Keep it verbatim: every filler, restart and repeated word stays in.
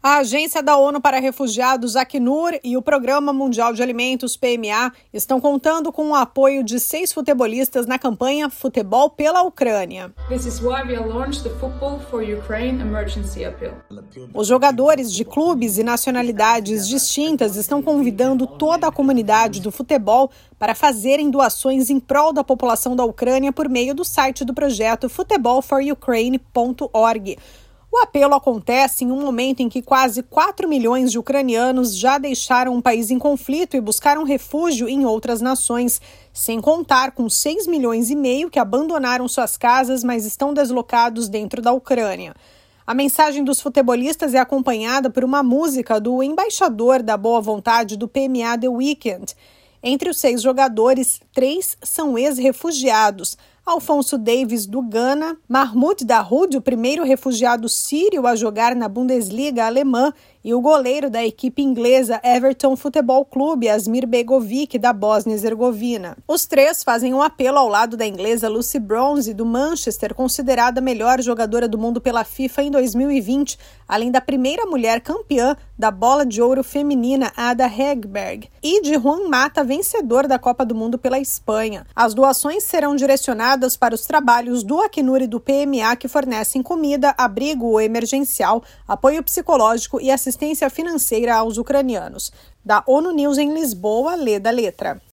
A Agência da ONU para Refugiados, Acnur, e o Programa Mundial de Alimentos, P M A, estão contando com o apoio de seis futebolistas na campanha Futebol pela Ucrânia. This is why we launched the Football for Ukraine Emergency Appeal. Os jogadores de clubes e nacionalidades distintas estão convidando toda a comunidade do futebol para fazerem doações em prol da população da Ucrânia por meio do site do projeto futebol for ukraine ponto org. O apelo acontece em um momento em que quase quatro milhões de ucranianos já deixaram um país em conflito e buscaram refúgio em outras nações, sem contar com seis milhões e meio que abandonaram suas casas, mas estão deslocados dentro da Ucrânia. A mensagem dos futebolistas é acompanhada por uma música do embaixador da boa vontade do P M A, The Weeknd. Entre os seis jogadores, três são ex-refugiados. Alfonso Davies, do Ghana, Mahmoud Dahoud, o primeiro refugiado sírio a jogar na Bundesliga alemã, e o goleiro da equipe inglesa Everton Futebol Clube, Asmir Begovic, da Bósnia e Herzegovina. Os três fazem um apelo ao lado da inglesa Lucy Bronze, do Manchester, considerada a melhor jogadora do mundo pela FIFA em dois mil e vinte, além da primeira mulher campeã da Bola de Ouro feminina, Ada Hegerberg, e de Juan Mata, vencedor da Copa do Mundo pela Espanha. As doações serão direcionadas para os trabalhos do Acnur e do P M A, que fornecem comida, abrigo emergencial, apoio psicológico e assistência financeira aos ucranianos. Da ONU News em Lisboa, Leda Letra.